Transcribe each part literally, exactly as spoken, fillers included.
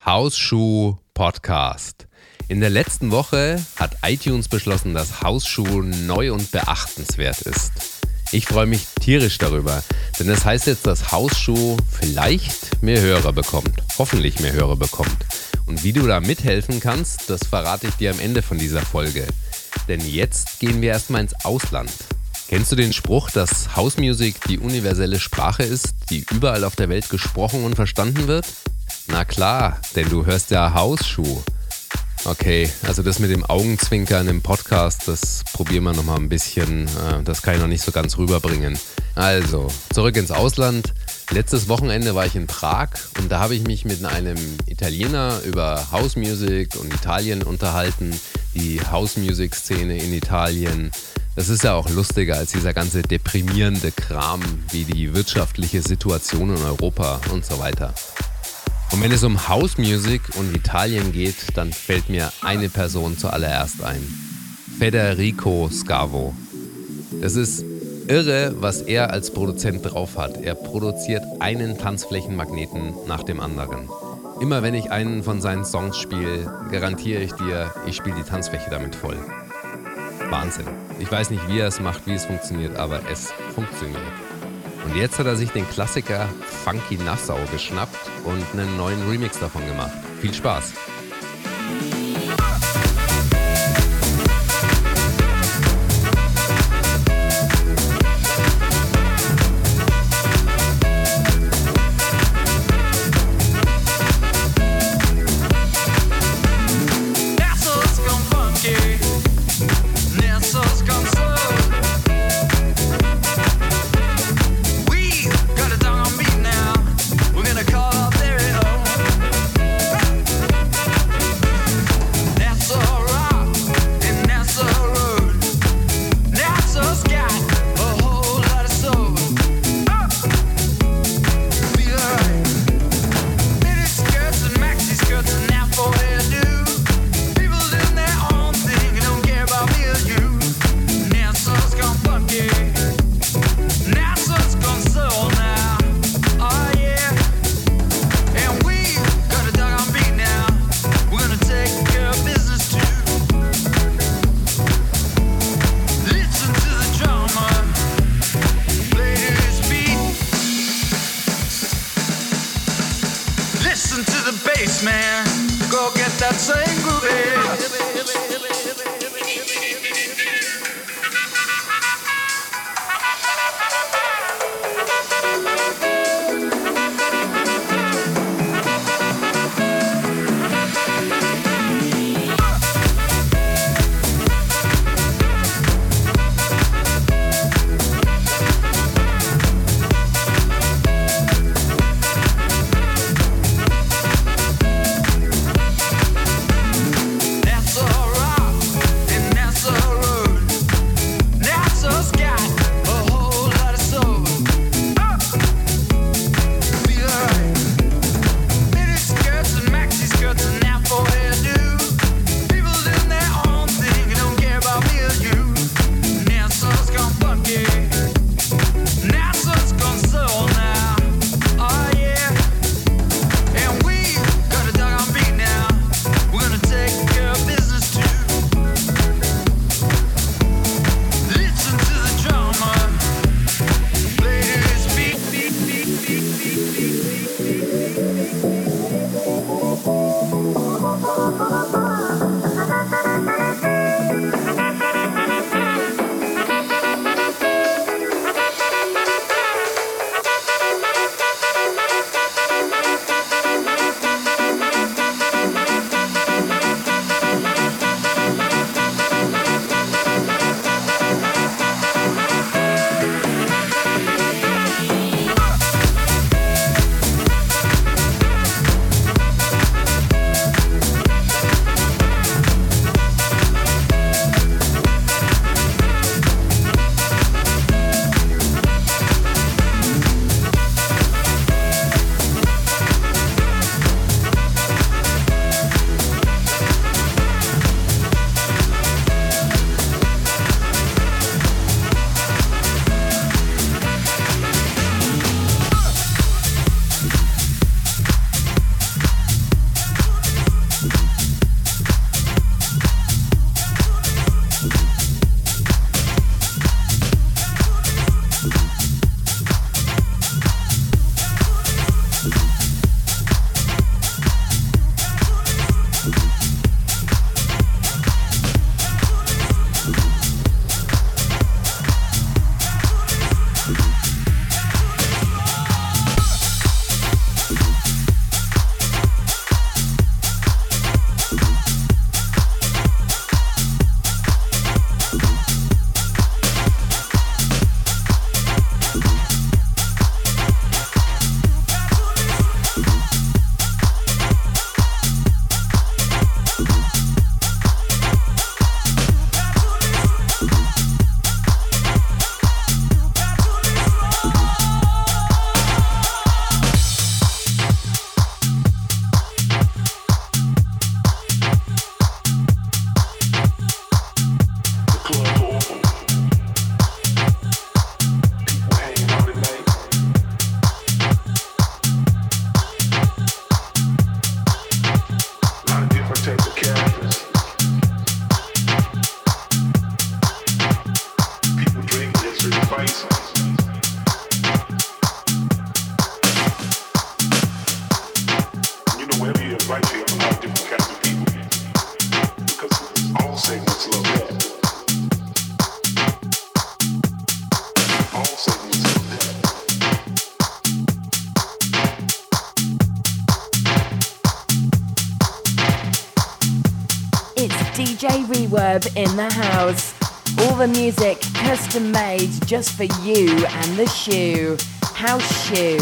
Hausschuh Podcast. In der letzten Woche hat iTunes beschlossen, dass Hausschuh neu und beachtenswert ist. Ich freue mich tierisch darüber, denn das heißt jetzt, dass Hausschuh vielleicht mehr Hörer bekommt, hoffentlich mehr Hörer bekommt. Und wie du da mithelfen kannst, das verrate ich dir am Ende von dieser Folge. Denn jetzt gehen wir erstmal ins Ausland. Kennst du den Spruch, dass House Music die universelle Sprache ist, die überall auf der Welt gesprochen und verstanden wird? Na klar, denn du hörst ja Hausschuh. Okay, also das mit dem Augenzwinkern im Podcast, das probieren wir nochmal ein bisschen. Das kann ich noch nicht so ganz rüberbringen. Also, zurück ins Ausland. Letztes Wochenende war ich in Prag und da habe ich mich mit einem Italiener über House Music und Italien unterhalten. Die House Music Szene in Italien. Das ist ja auch lustiger als dieser ganze deprimierende Kram wie die wirtschaftliche Situation in Europa und so weiter. Und wenn es um House Music und Italien geht, dann fällt mir eine Person zuallererst ein. Federico Scavo. Das ist irre, was er als Produzent drauf hat. Er produziert einen Tanzflächenmagneten nach dem anderen. Immer wenn ich einen von seinen Songs spiele, garantiere ich dir, ich spiele die Tanzfläche damit voll. Wahnsinn. Ich weiß nicht, wie er es macht, wie es funktioniert, aber es funktioniert. Und jetzt hat er sich den Klassiker Funky Nassau geschnappt und einen neuen Remix davon gemacht. Viel Spaß! D J Reverb in the house. All the music custom made just for you and the shoe. House Shoe.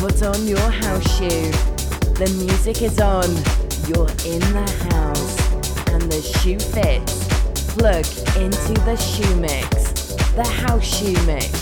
put on your house shoe. The music is on, you're in the house, and the shoe fits. Plug into the shoe mix, the house shoe mix.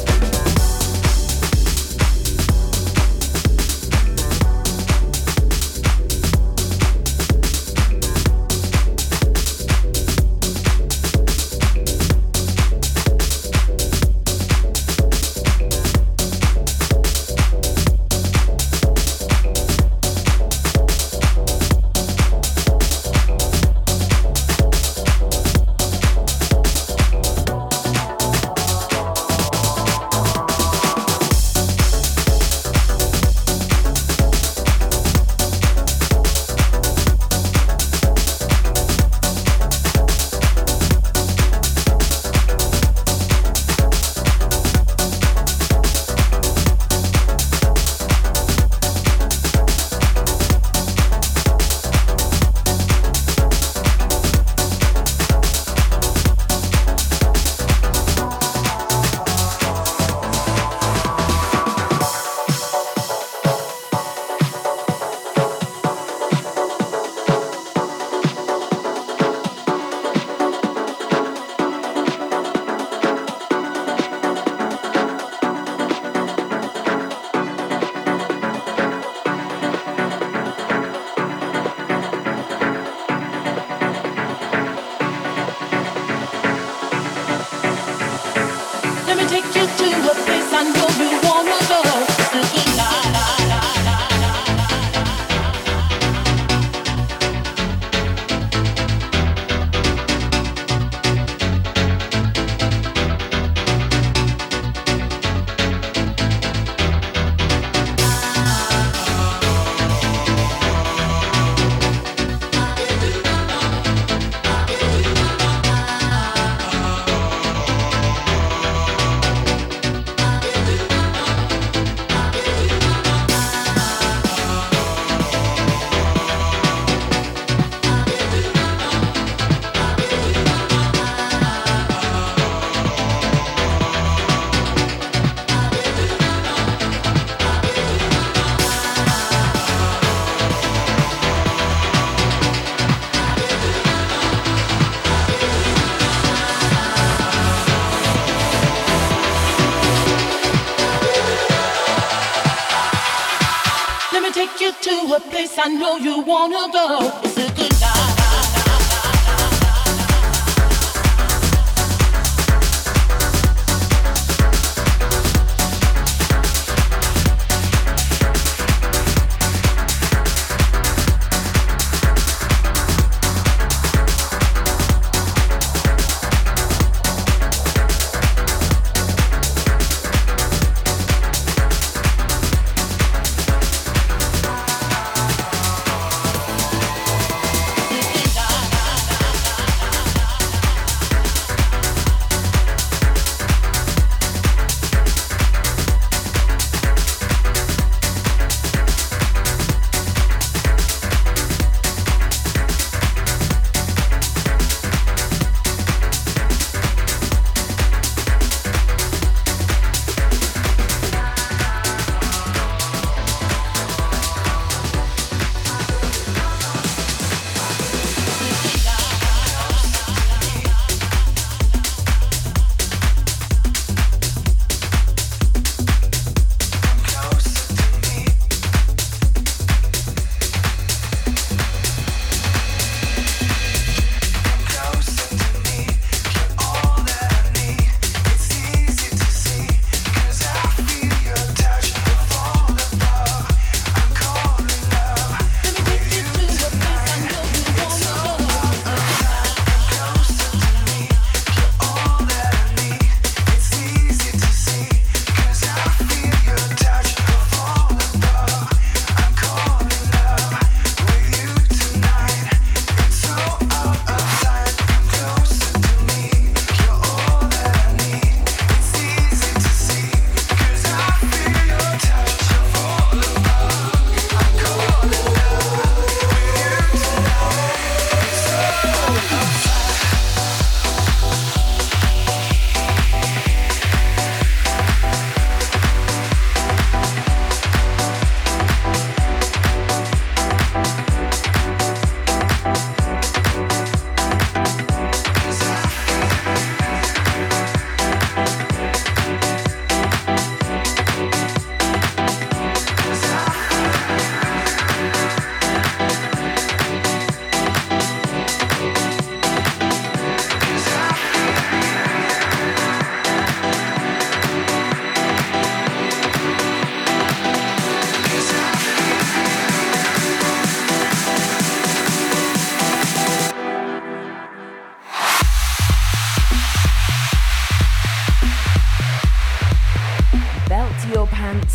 To a place I know you wanna go. It's a good time. It's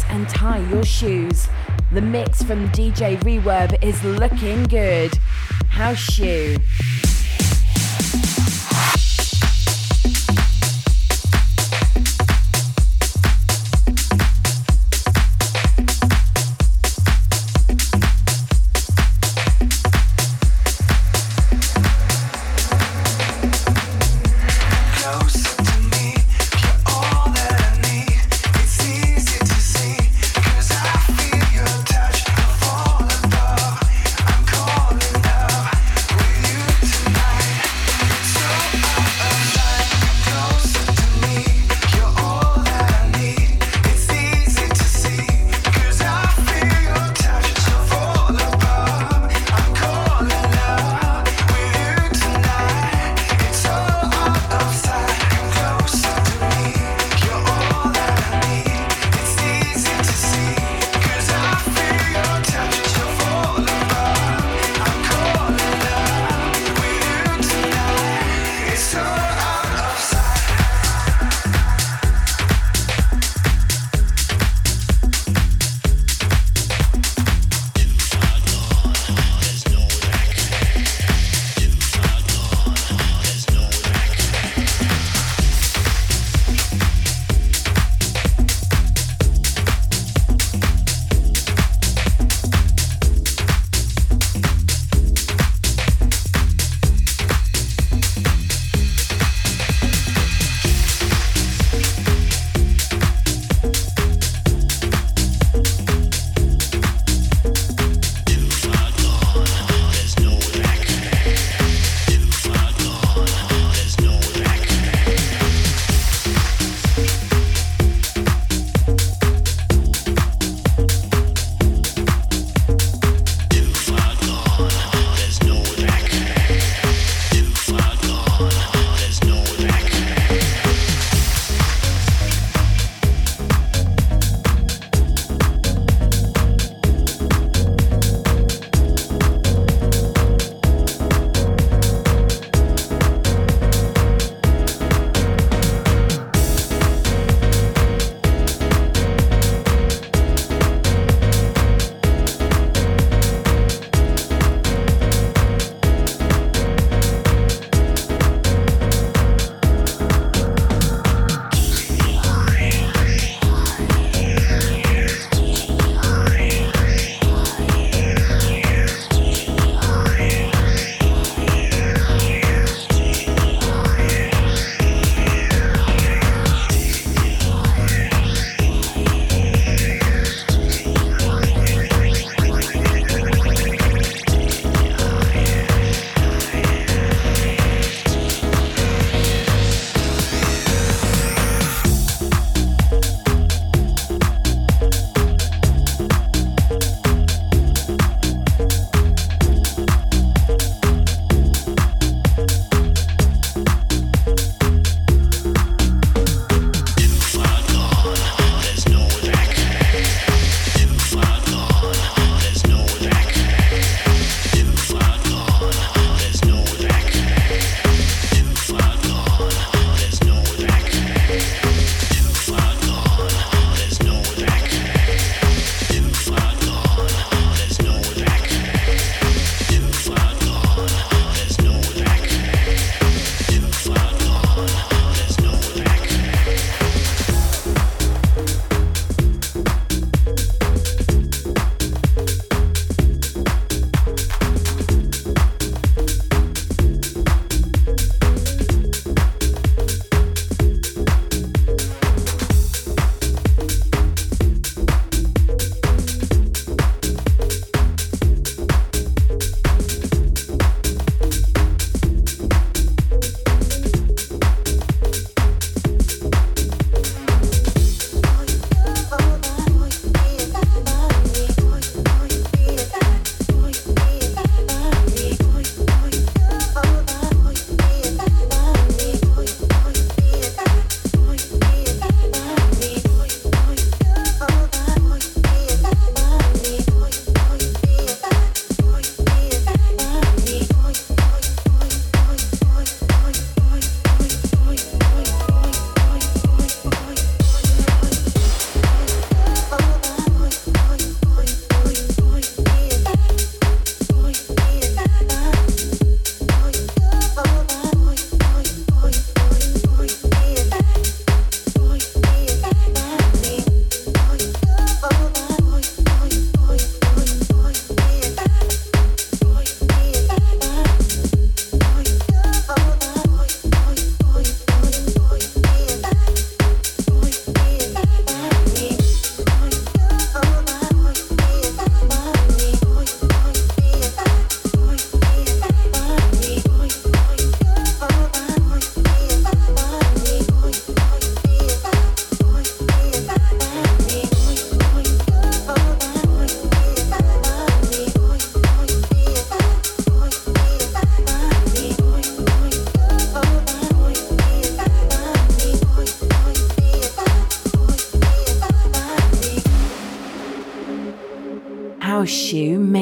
boots and tie your shoes. The mix from D J Reverb is looking good. House Shoe. Touch, I fall apart. I'm calling out with you tonight.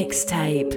mixtape.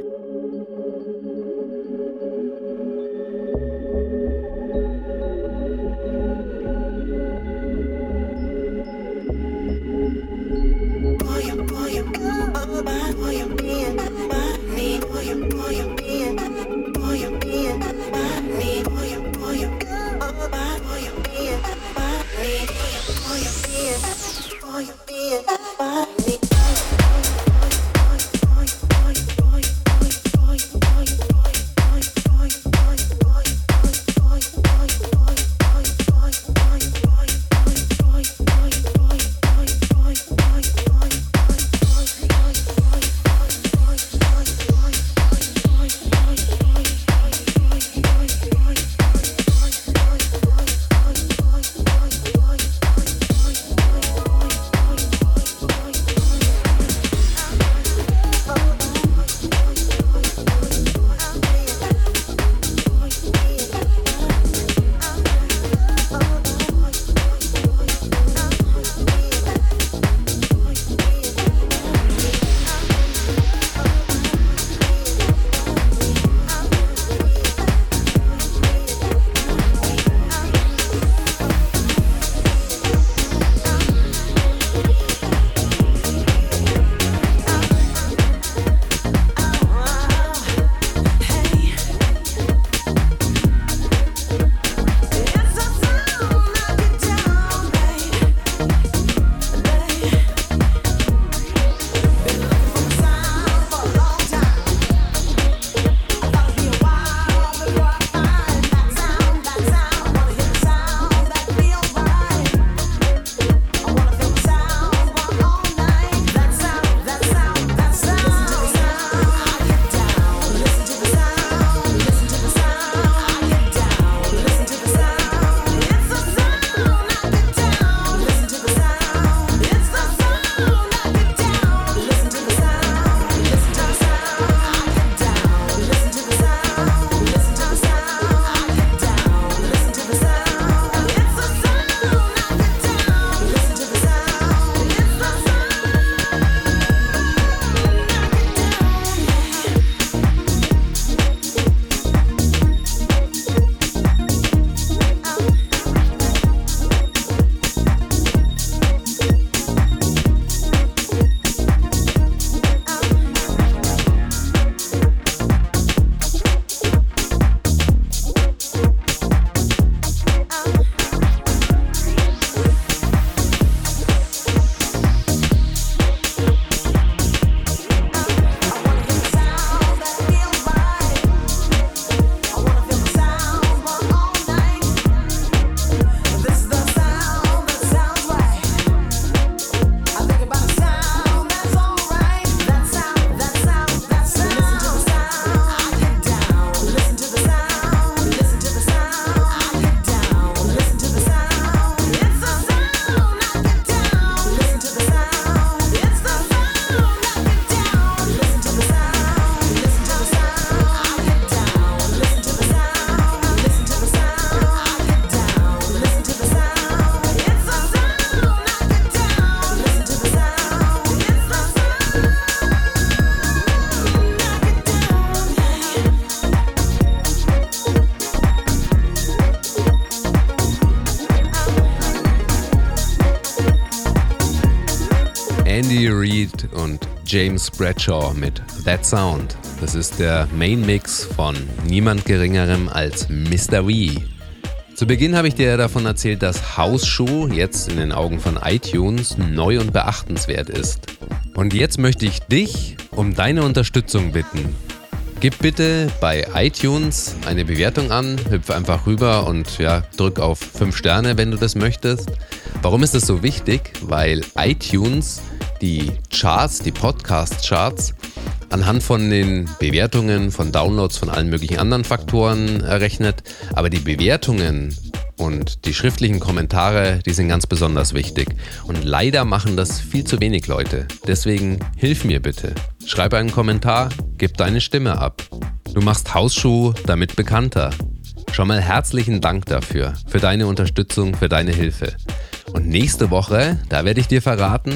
Andy Reid und James Bradshaw mit That Sound. Das ist der Main Mix von niemand Geringerem als Mister V. Zu Beginn habe ich dir davon erzählt, dass Hausschuh jetzt in den Augen von iTunes neu und beachtenswert ist. Und jetzt möchte ich dich um deine Unterstützung bitten. Gib bitte bei iTunes eine Bewertung an, hüpf einfach rüber und ja, drück auf fünf Sterne, wenn du das möchtest. Warum ist das so wichtig? Weil iTunes die Charts, die Podcast-Charts anhand von den Bewertungen, von Downloads, von allen möglichen anderen Faktoren errechnet. Aber die Bewertungen und die schriftlichen Kommentare, die sind ganz besonders wichtig. Und leider machen das viel zu wenig Leute. Deswegen hilf mir bitte. Schreib einen Kommentar, gib deine Stimme ab. Du machst Hausschuh damit bekannter. Schon mal herzlichen Dank dafür, für deine Unterstützung, für deine Hilfe. Und nächste Woche, da werde ich dir verraten,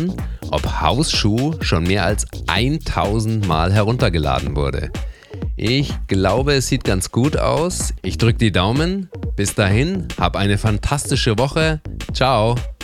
ob Hausschuh schon mehr als tausend Mal heruntergeladen wurde. Ich glaube, es sieht ganz gut aus. Ich drücke die Daumen. Bis dahin, hab eine fantastische Woche. Ciao.